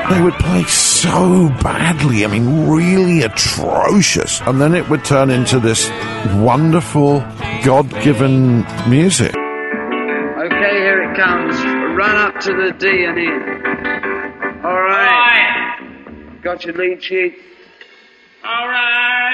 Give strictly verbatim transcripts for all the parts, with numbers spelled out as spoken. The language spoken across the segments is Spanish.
They would play so badly, I mean, really atrocious. And then it would turn into this wonderful, God-given music. Okay, here it comes. Run up to the D and E. All right. All right. Got your lead sheet? All right.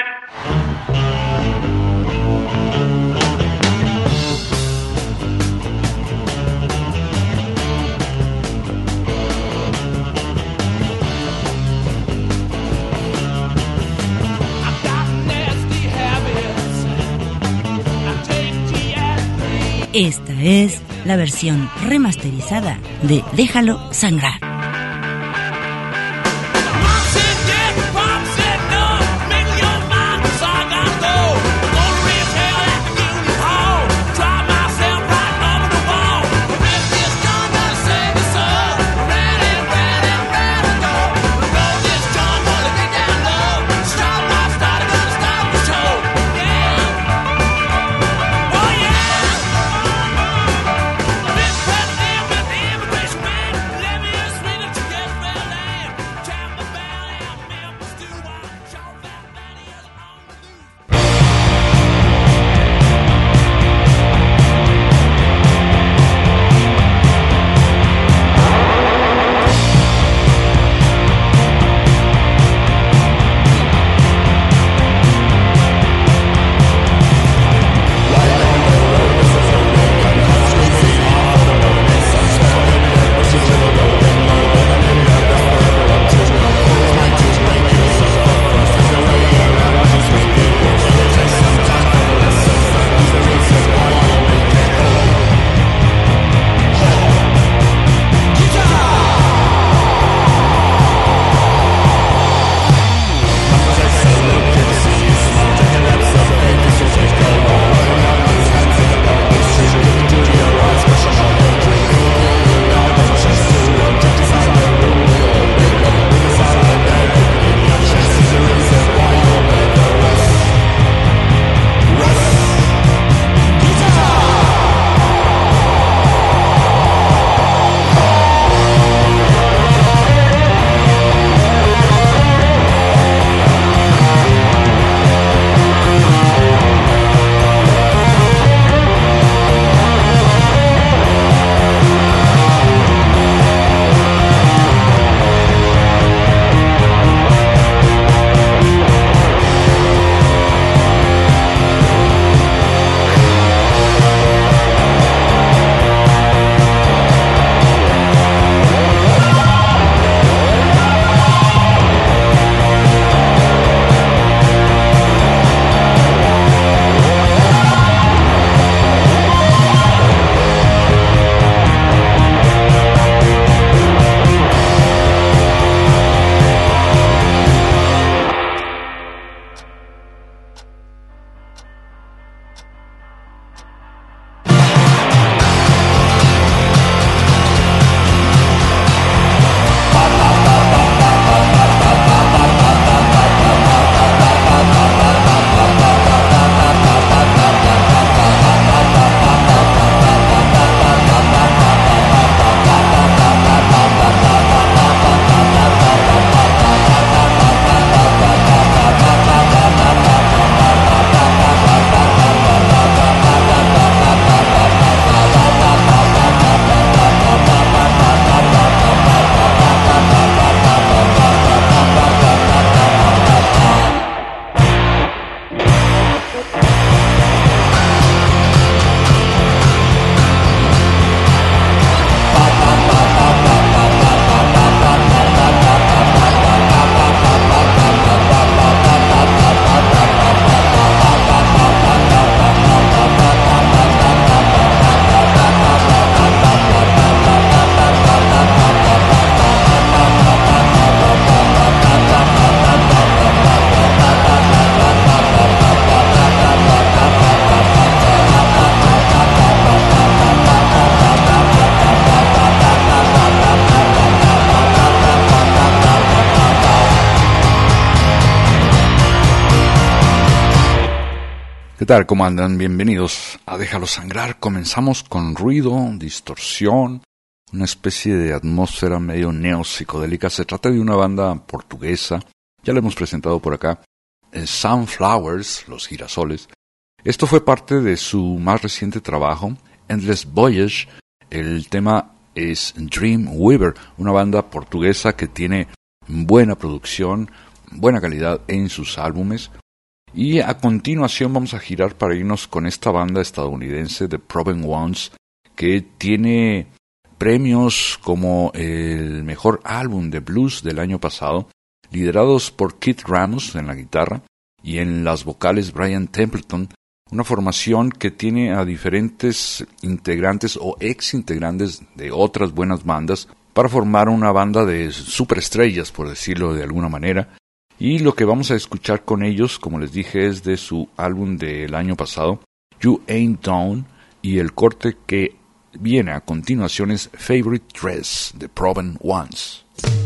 Esta es la versión remasterizada de Déjalo Sangrar. ¿Qué tal? ¿Cómo andan? Bienvenidos a Déjalo Sangrar. Comenzamos con ruido, distorsión, una especie de atmósfera medio neopsicodélica. Se trata de una banda portuguesa, ya la hemos presentado por acá, Sunflowers, los girasoles. Esto fue parte de su más reciente trabajo, Endless Voyage. El tema es Dreamweaver, una banda portuguesa que tiene buena producción, buena calidad en sus álbumes. Y a continuación vamos a girar para irnos con esta banda estadounidense, The Proven Ones, que tiene premios como el mejor álbum de blues del año pasado, liderados por Keith Ramos en la guitarra y en las vocales Brian Templeton, una formación que tiene a diferentes integrantes o ex integrantes de otras buenas bandas para formar una banda de superestrellas, por decirlo de alguna manera. Y lo que vamos a escuchar con ellos, como les dije, es de su álbum del año pasado, You Ain't Down, y el corte que viene a continuación es Favorite Dress, The Proven Ones.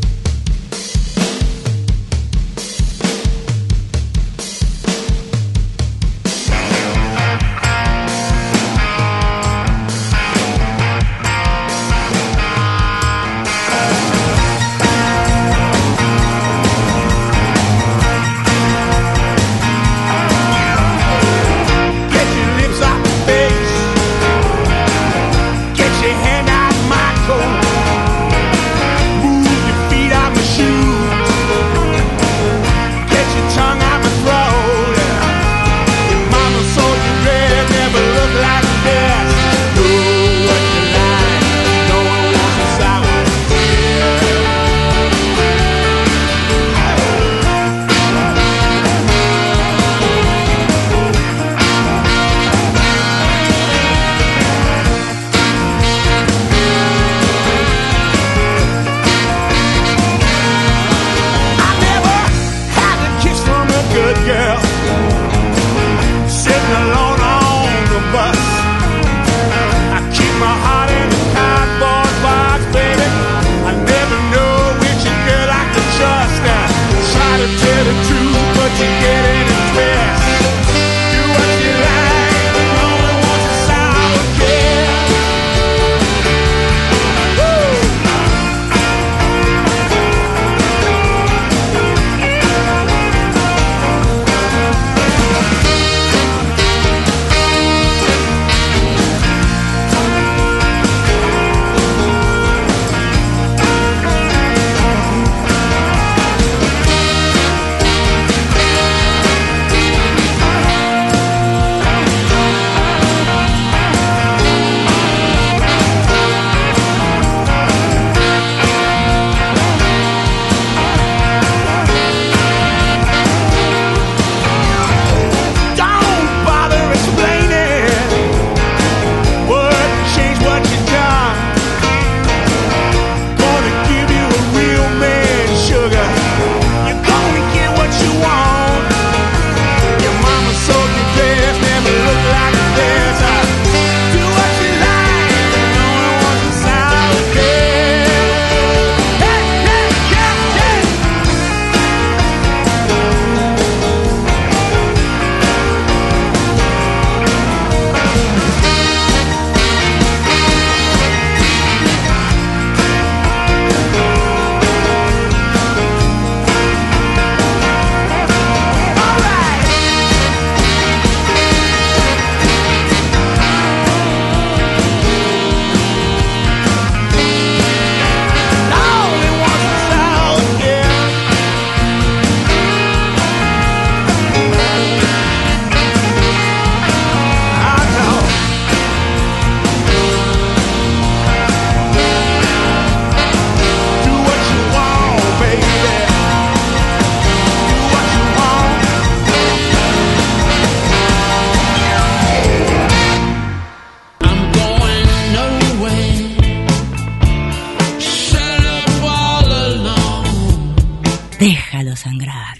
Déjalo sangrar.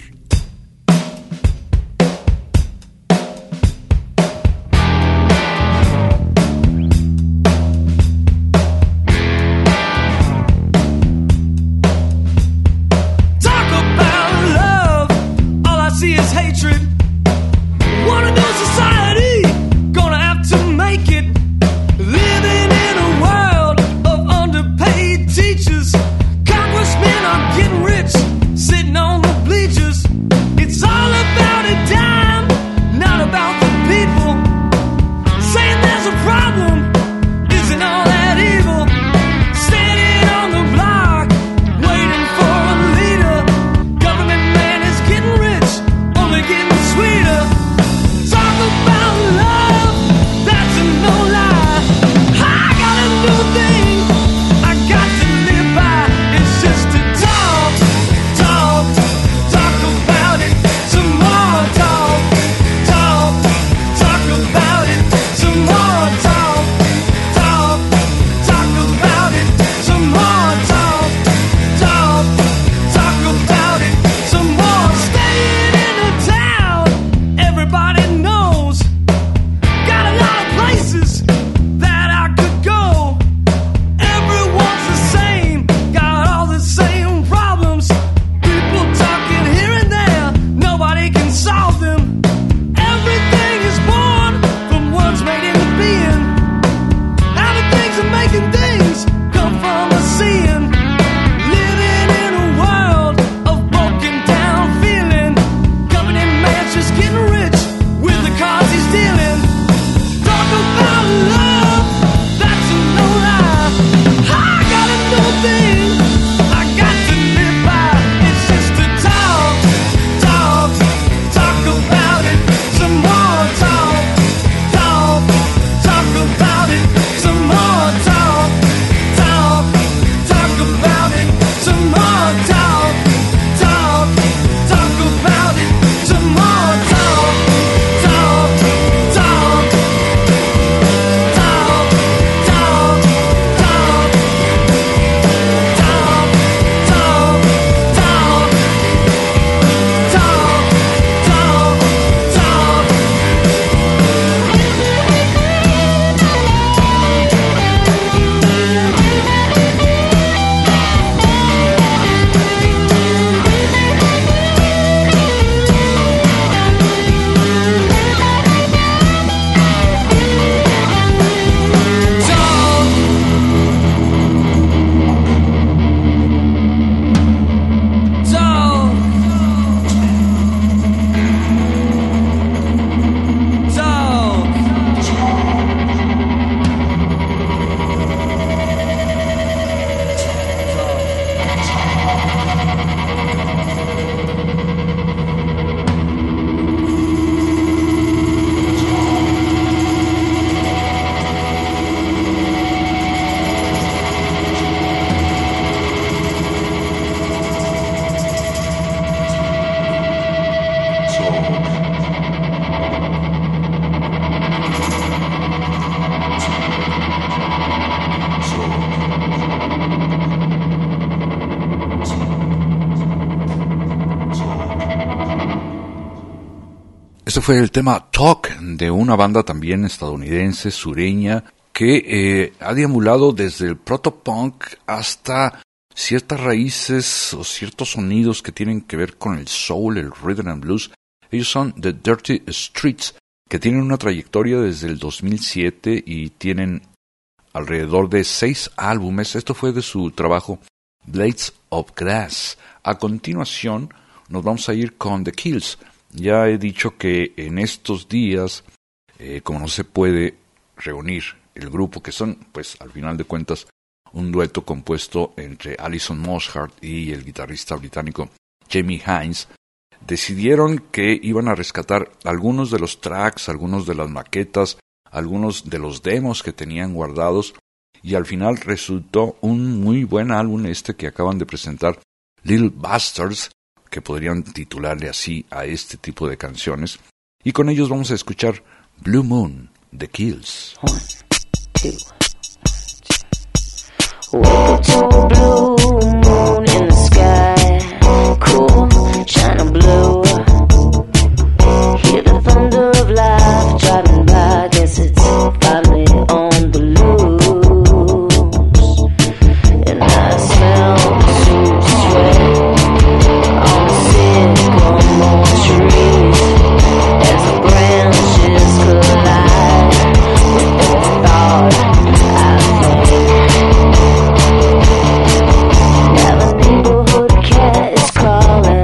Gonna have to make it, living in a world of underpaid. Este fue el tema Talk de una banda también estadounidense, sureña, que eh, ha deambulado desde el protopunk hasta ciertas raíces o ciertos sonidos que tienen que ver con el soul, el rhythm and blues. Ellos son The Dirty Streets, que tienen una trayectoria desde el dos mil siete y tienen alrededor de seis álbumes. Esto fue de su trabajo Blades of Grass. A continuación nos vamos a ir con The Kills. Ya he dicho que en estos días, eh, como no se puede reunir el grupo, que son, pues, al final de cuentas, un dueto compuesto entre Alison Mosshart y el guitarrista británico Jamie Hines, decidieron que iban a rescatar algunos de los tracks, algunos de las maquetas, algunos de los demos que tenían guardados, y al final resultó un muy buen álbum este que acaban de presentar, Little Bastards, que podrían titularle así a este tipo de canciones, y con ellos vamos a escuchar Blue Moon, The Kills. One, two, wake up to a blue moon in the sky, cool, shining blue. Hear the thunder of life driving by, guess it's finally on the loose. And I smell the sweat on the sycamore trees as the branches collide with the thought I think. Now the neighborhood cat is calling.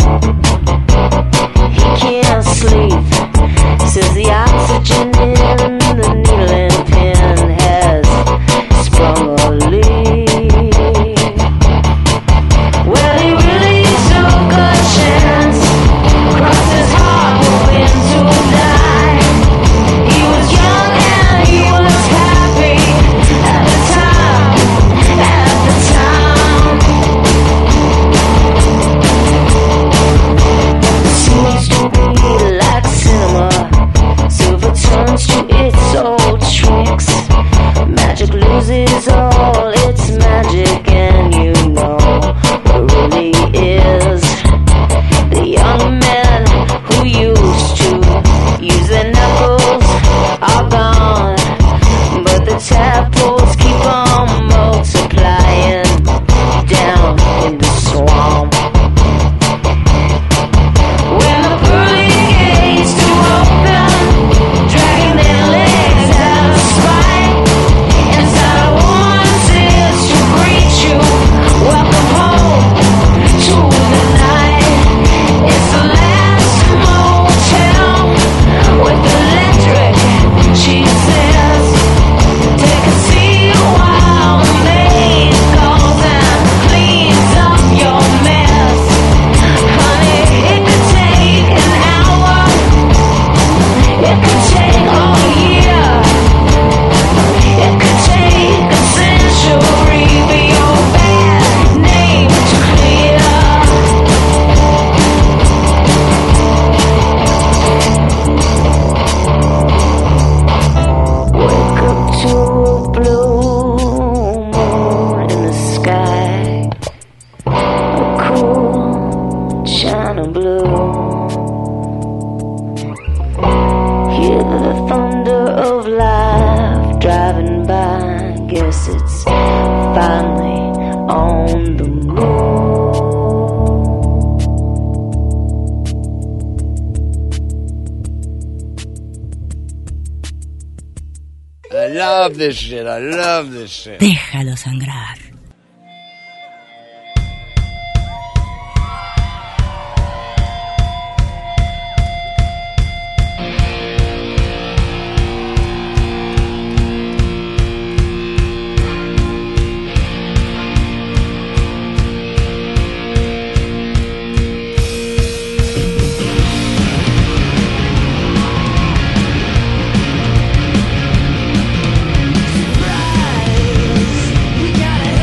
He can't sleep. Says the oxygen in the needle and pen has sprung a leak. Well, he really took a chance. Crossed his heart, hoping to die. He was young and he was happy at the time, at the time. Seems to be like cinema. Silver turns to its old tricks. Magic loses all its magic, and you know what really is. The young men who used to use their knuckles are gone, but the tadpoles keep on multiplying down in the swamp. When the pearly gates do open, dragging their legs out of spite, inside a woman's ears to greet you, welcome home to the night. It's the last motel with electric, she says. Take a seat while the maid calls and cleans up your mess. Honey, it could take an hour, it could take all year, it could take a century for your bad name to clear. Wake up to a blue moon in the sky, a cool china blue. Hear the thunder of life driving by, guess it's finally on the move. I love this shit. I love this shit. Déjalo sangrar. We gotta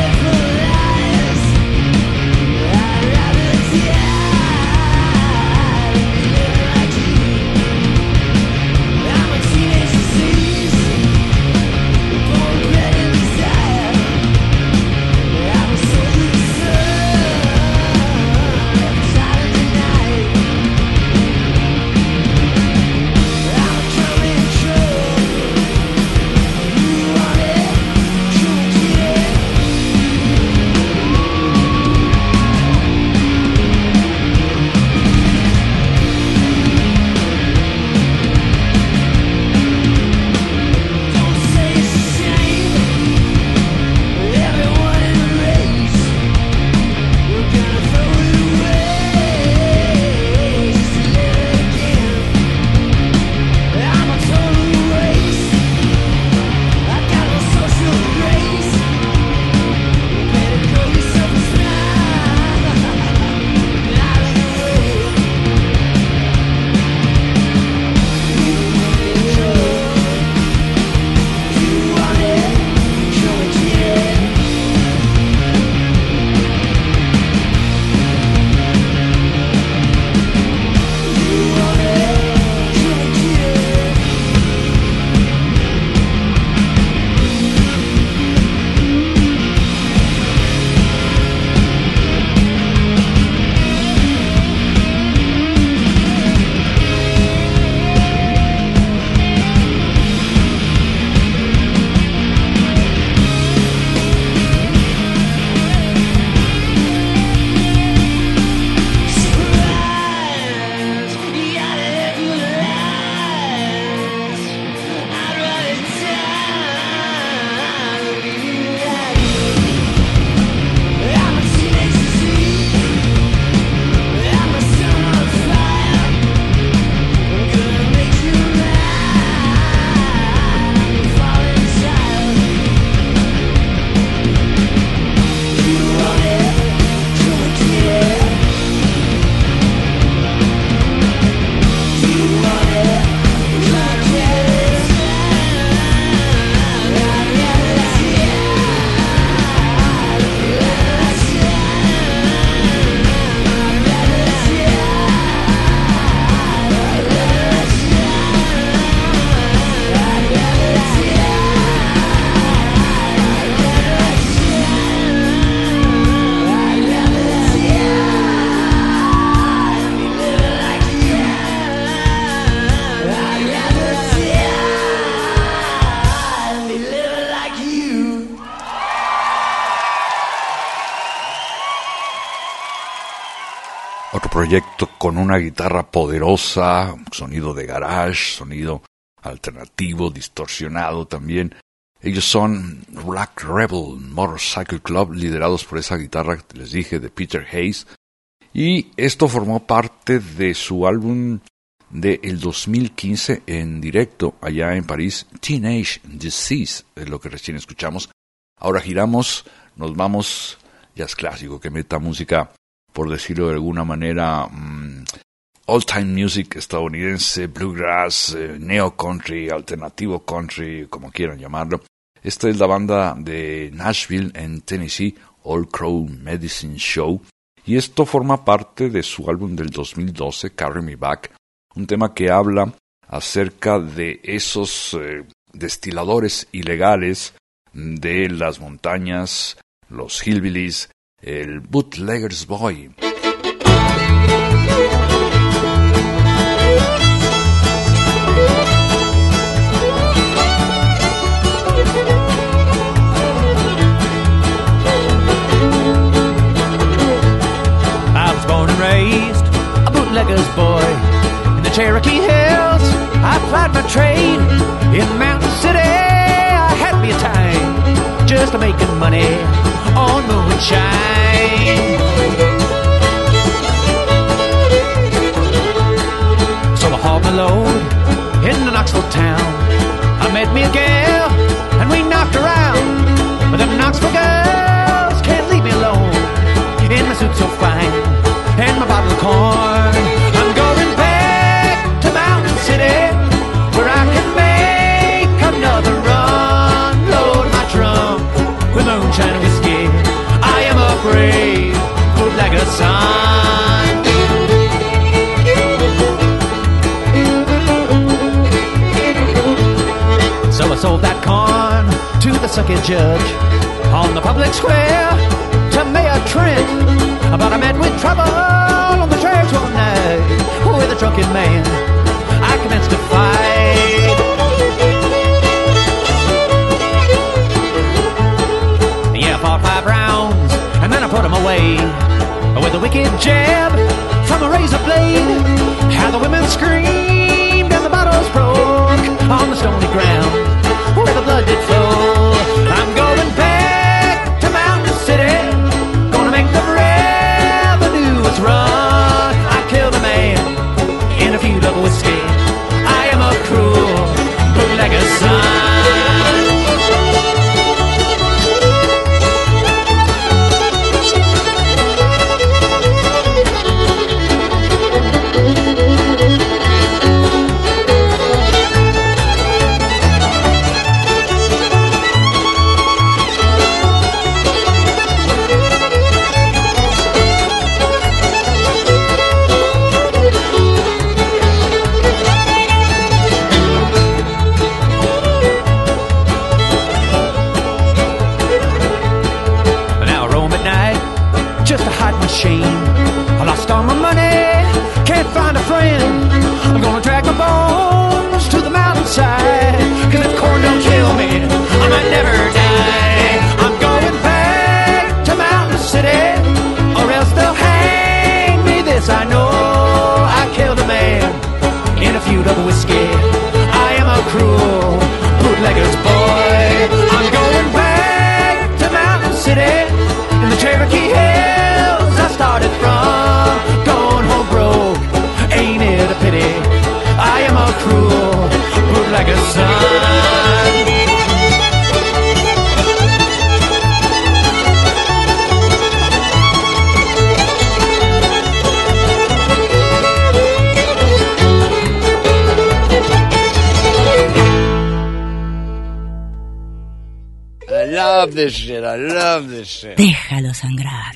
Otro proyecto con una guitarra poderosa, sonido de garage, sonido alternativo, distorsionado también. Ellos son Black Rebel Motorcycle Club, liderados por esa guitarra que les dije de Peter Hayes. Y esto formó parte de su álbum del dos mil quince en directo allá en París, Teenage Disease, es lo que recién escuchamos. Ahora giramos, nos vamos, jazz clásico, que meta música, por decirlo de alguna manera, um, old time music estadounidense, bluegrass, eh, neo country, alternativo country, como quieran llamarlo. Esta es la banda de Nashville en Tennessee, Old Crow Medicine Show, y esto forma parte de su álbum del dos mil doce, Carry Me Back, un tema que habla acerca de esos eh, destiladores ilegales de las montañas, los hillbillies, el Bootlegger's Boy. I was born and raised a bootlegger's boy in the Cherokee Hills. I plied my trade in Mountain City. I had me a time just making money on moonshine. So I hauled my load in the Knoxville town. I met me a gal and we knocked around. But them Knoxville girls can't leave me alone. In my suit so fine and my bottle of corn, I'm going back to Mountain City where I can make another run. Load my trunk with moonshine and whiskey. I am a brave bootlegger son. So I sold that corn to the sucky judge on the public square to Mayor Trent. But I met with trouble on the trails one night with a drunken man. I commenced to fight. Yeah, I fought five rounds and then I put him away with a wicked jab from a razor blade. How the women screamed and the bottles broke on the stony ground where the blood did flow. I'm going back to Mountain City, gonna make the revenues run. I killed a man in a feud of whiskey. I am a cruel bootlegger son. Shame. I lost all my money, can't find a friend. I'm gonna drag my bones to the mountainside, cause if corn don't kill me, I might never die. I'm going back to Mountain City, or else they'll hang me. This I know, I killed a man in a feud of whiskey. I am a cruel bootlegger's boy. I'm going back to Mountain City in the Cherokee Hills. Started from, going home broke, ain't it a pity? I am a cruel bootlegger son. I love this shit, I love this shit. Déjalo sangrar.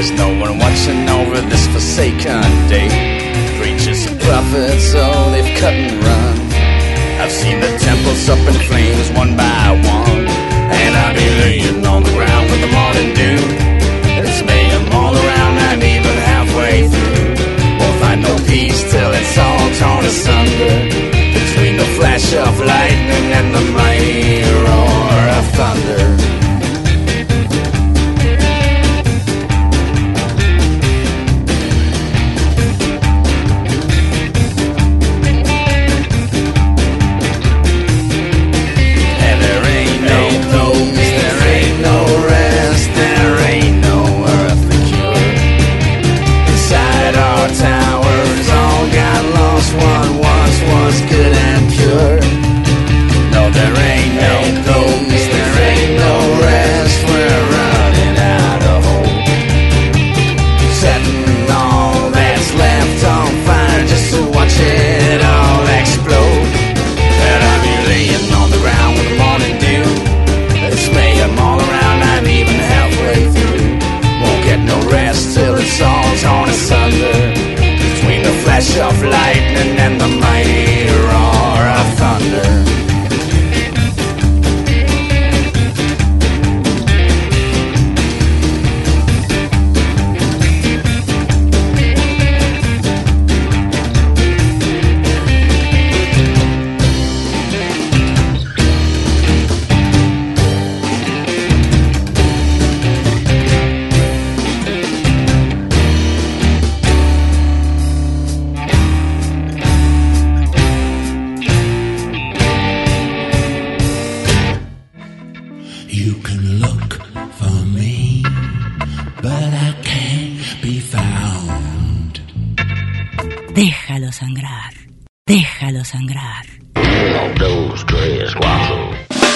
There's no one watching over this forsaken day. Preachers and prophets, oh, they've cut and run. I've seen the temples up in flames one by one, and I'll be laying on the ground with the morning dew. It's mayhem all around and even halfway through. Won't find no peace till it's all torn asunder, between the flash of lightning and the mighty roar of thunder. Of lightning and the mighty roar of thunder. Déjalo sangrar. Déjalo sangrar. Uno, dos, tres, cuatro.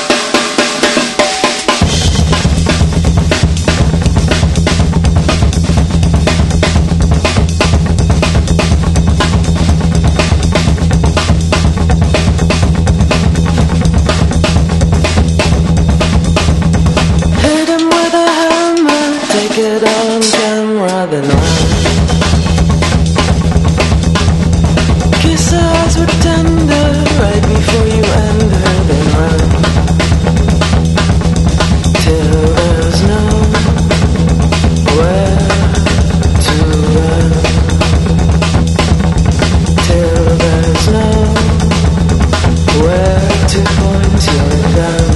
Hit him with a hammer, take it on camera, then run. Kiss her eyes were tender, right before you end her, then run. Till there's nowhere to run. Till there's nowhere to point your gun.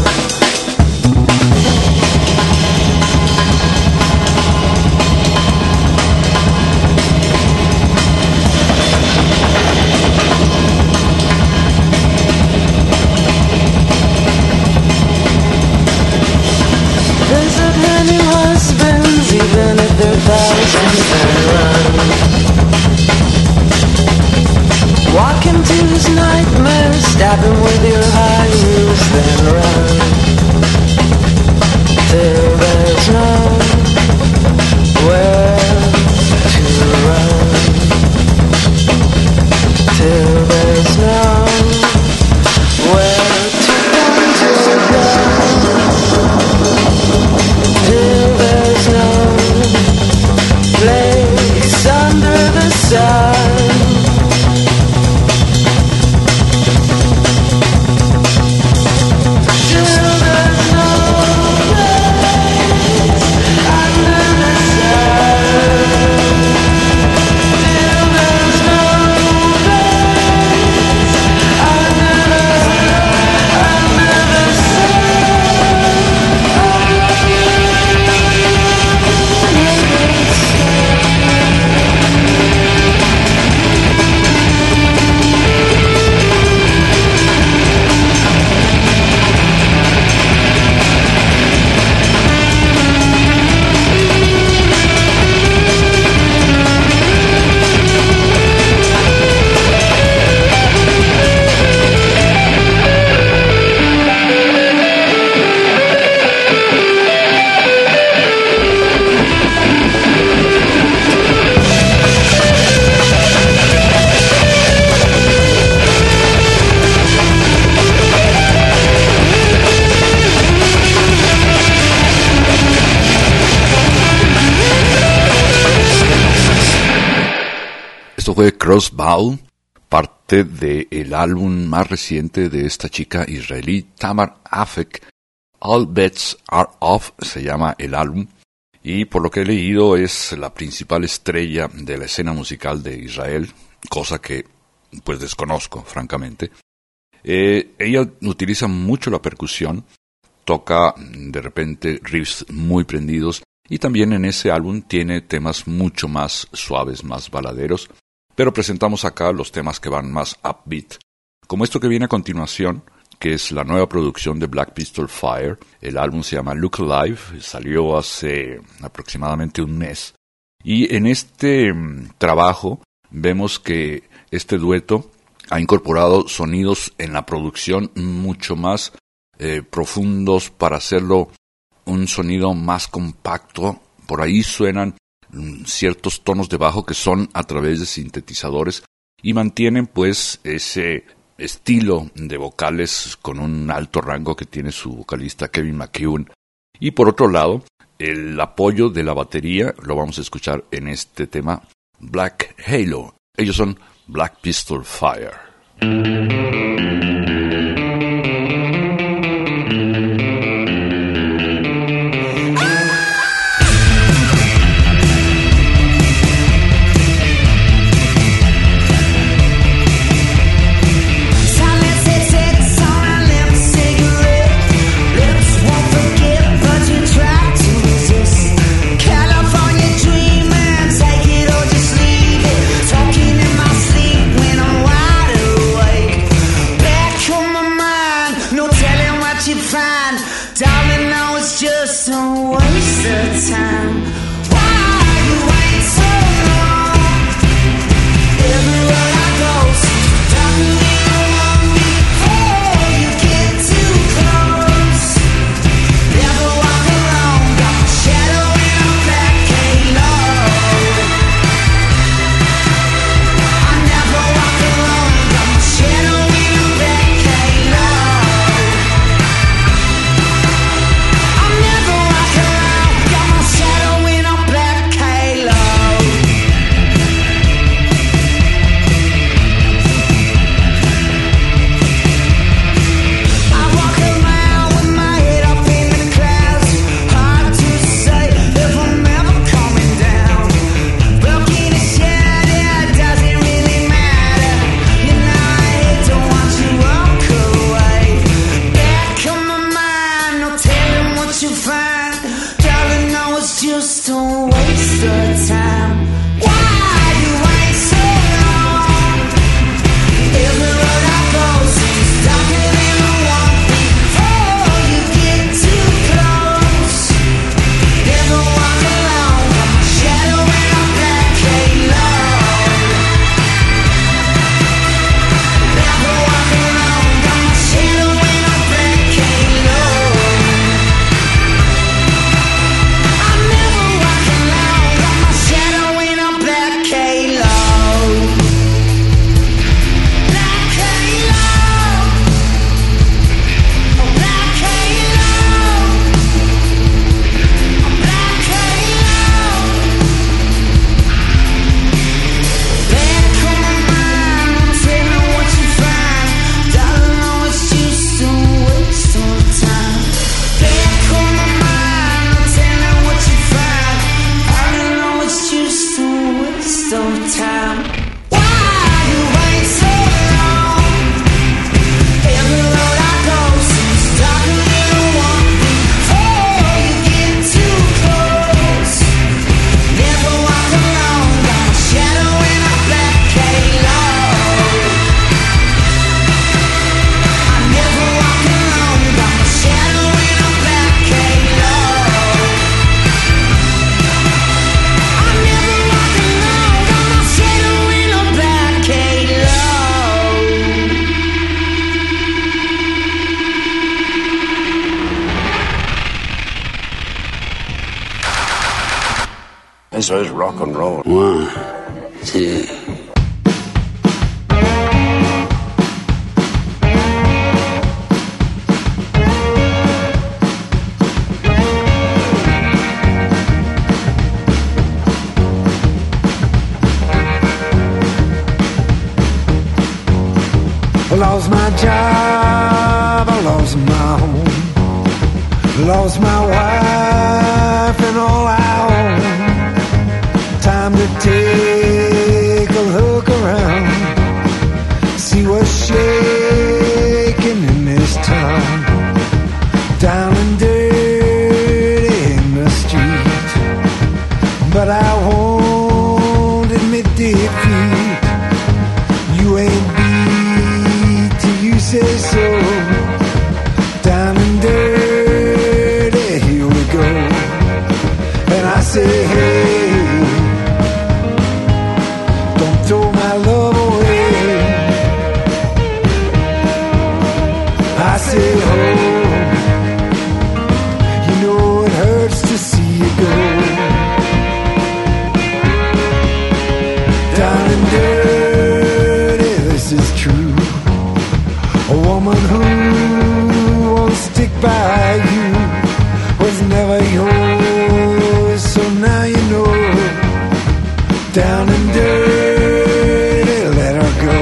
Esto fue Crossbow, parte del álbum más reciente de esta chica israelí, Tamar Afek. All Bets Are Off se llama el álbum, y por lo que he leído es la principal estrella de la escena musical de Israel, cosa que pues desconozco, francamente. Eh, ella utiliza mucho la percusión, toca de repente riffs muy prendidos, y también en ese álbum tiene temas mucho más suaves, más baladeros, pero presentamos acá los temas que van más upbeat, como esto que viene a continuación, que es la nueva producción de Black Pistol Fire. El álbum se llama Look Alive, salió hace aproximadamente un mes, y en este um, trabajo vemos que este dueto ha incorporado sonidos en la producción mucho más eh, profundos para hacerlo un sonido más compacto. Por ahí suenan mm, ciertos tonos de bajo que son a través de sintetizadores y mantienen pues ese estilo de vocales con un alto rango que tiene su vocalista Kevin McKeown. Y por otro lado, el apoyo de la batería lo vamos a escuchar en este tema Black Halo. Ellos son Black Pistol Fire. Eso es rock and roll. One, two. I lost my job, I lost my home, lost my wife and all I own. Time to take a look around, see what's shaking in this town. Down and dirty in the street, but I won't admit defeat. You ain't beat till you say so. Down and dirty, here we go. And I say, hey, don't throw my love away. I say, oh, you know it hurts to see you go. Down and dirty, this is true. A woman who won't stick by you was never yours, so now you know. Down and dirty, let her go.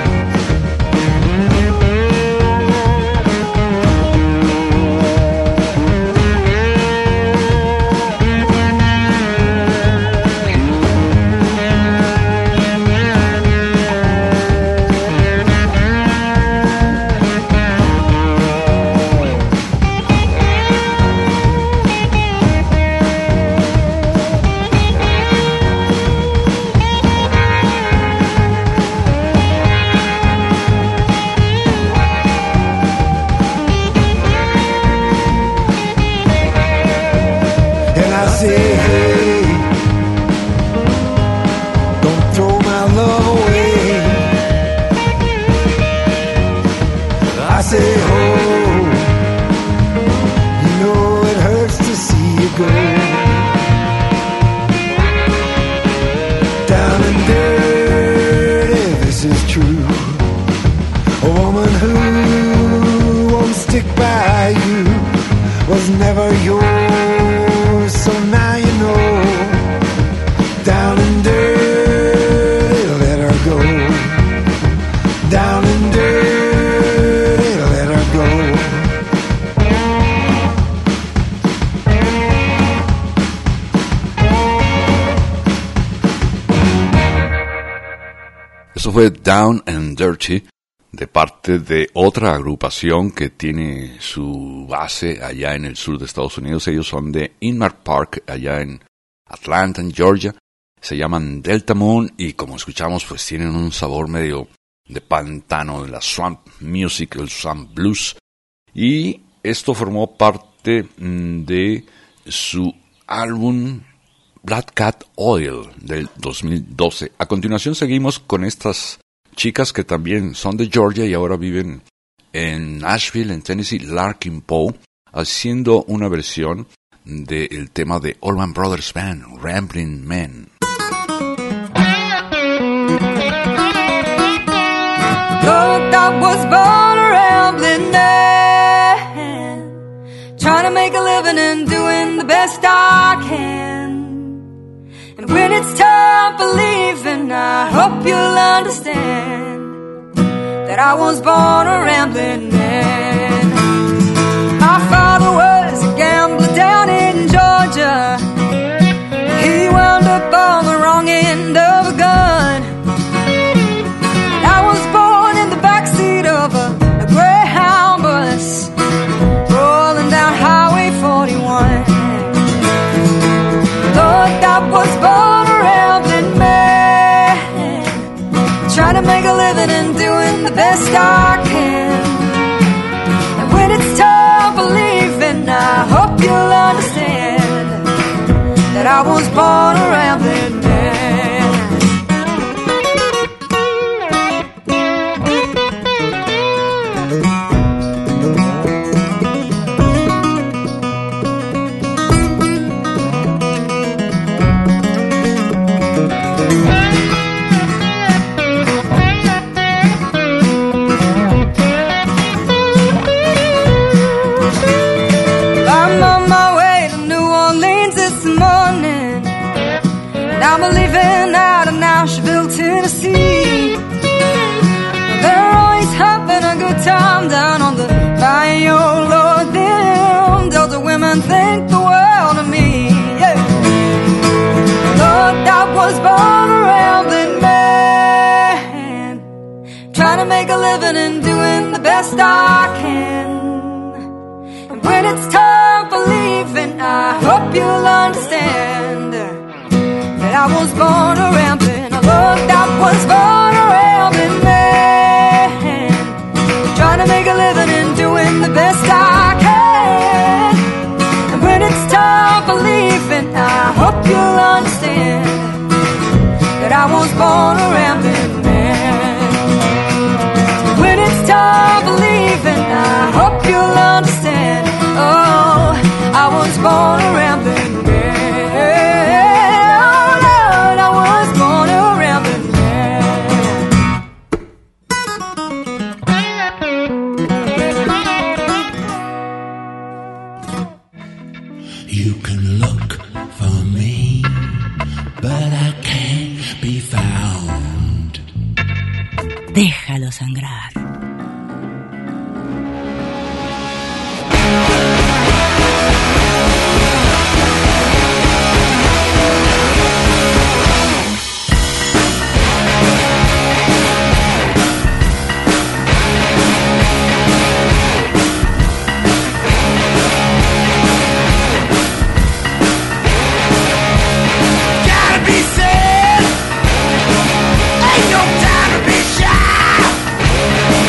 Eso fue Down and Dirty, de parte de otra agrupación que tiene su base allá en el sur de Estados Unidos. Ellos son de Inmar Park, allá en Atlanta, en Georgia. Se llaman Delta Moon y, como escuchamos, pues tienen un sabor medio de pantano, de la swamp music, el swamp blues. Y esto formó parte de su álbum Black Cat Oil del dos mil doce. A continuación seguimos con estas chicas que también son de Georgia y ahora viven en Nashville, en Tennessee, Larkin Poe, haciendo una versión del tema de Allman Brothers Band, Ramblin' Man. Looked I was born a rambling man, trying to make a living and doing the best I can. And when it's time for leaving, I hope you'll understand that I was born a rambling man. My father was a gambler down in Georgia. He wound up on the wrong end of a gun. I was born in the backseat of a, a Greyhound bus, rolling down Highway forty-one. Lord, I was born a rambling man, trying to make a living and doing the best I can. And when it's time for leaving, I hope you'll understand that I was born a rambling man. I'm leaving out of Nashville, Tennessee. There are always having a good time down on the bayou. Lord, them Delta women think the world of me. Yeah. Lord, I was born a rambling man, trying to make a living and doing the best I can. And when it's time for leaving, I hope you'll understand that I was born a rambling. Lord, I was born a rambling man, trying to make a living and doing the best I can. And when it's time for leaving, I hope you'll understand that I was born a rambling man. When it's time for leaving, I hope you'll understand. Oh, I was born a rambling man. Oh, Lord, I was born a rambling man. You can look for me, but I can't be found. Déjalo sangrar. Gotta be sad. Ain't no time to be shy.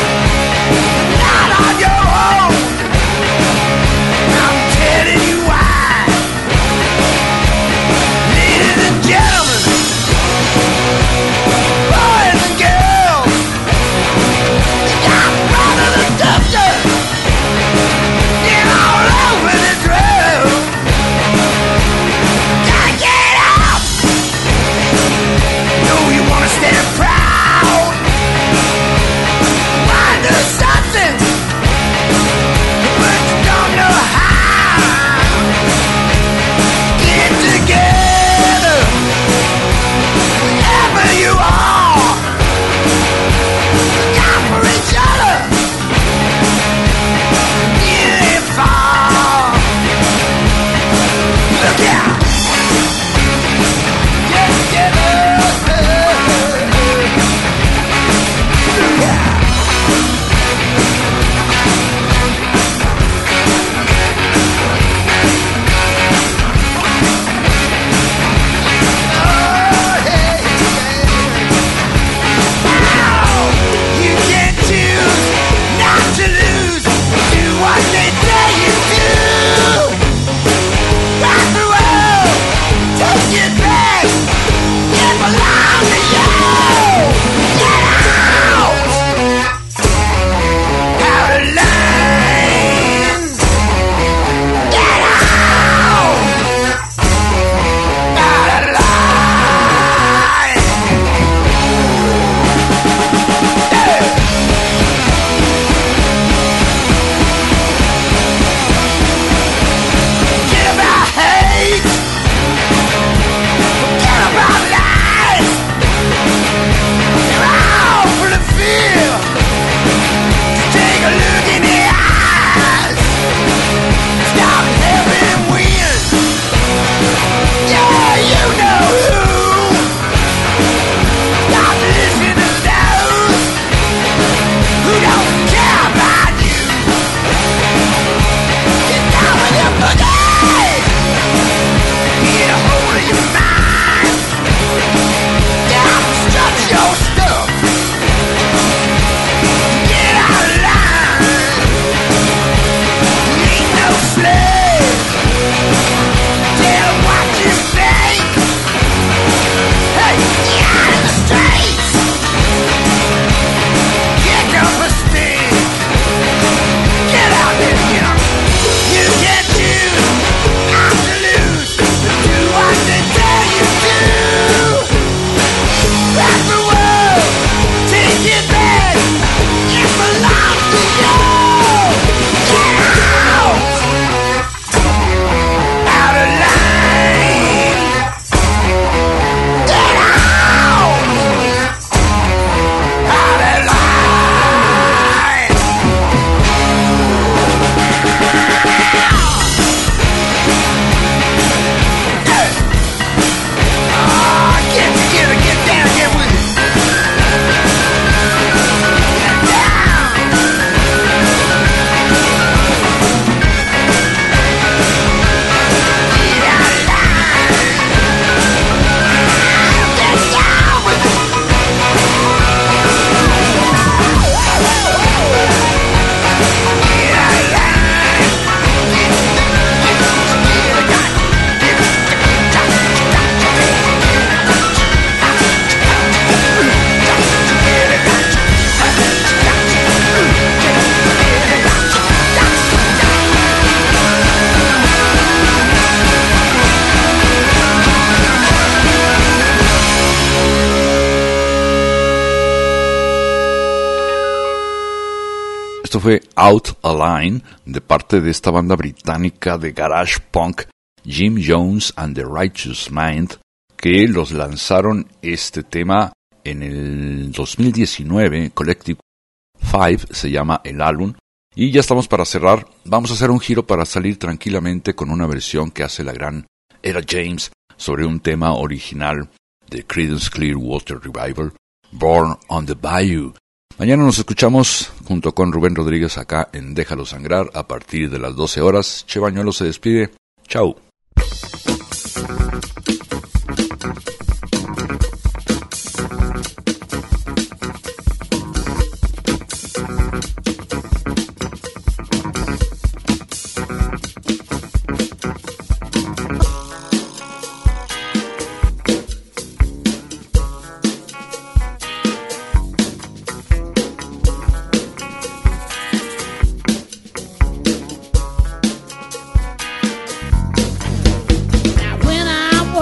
Esto fue Out of Line, de parte de esta banda británica de garage punk Jim Jones and the Righteous Mind, que los lanzaron este tema en el dos mil diecinueve. Collective Five se llama el álbum. Y ya estamos para cerrar. Vamos a hacer un giro para salir tranquilamente con una versión que hace la gran Etta James sobre un tema original de Creedence Clearwater Revival, Born on the Bayou. Mañana nos escuchamos junto con Rubén Rodríguez acá en Déjalo Sangrar a partir de las doce horas. Che Bañuelo se despide. Chau. When I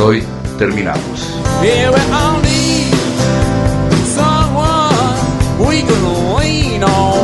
hoy terminamos. Yeah, we all need someone we can lean on.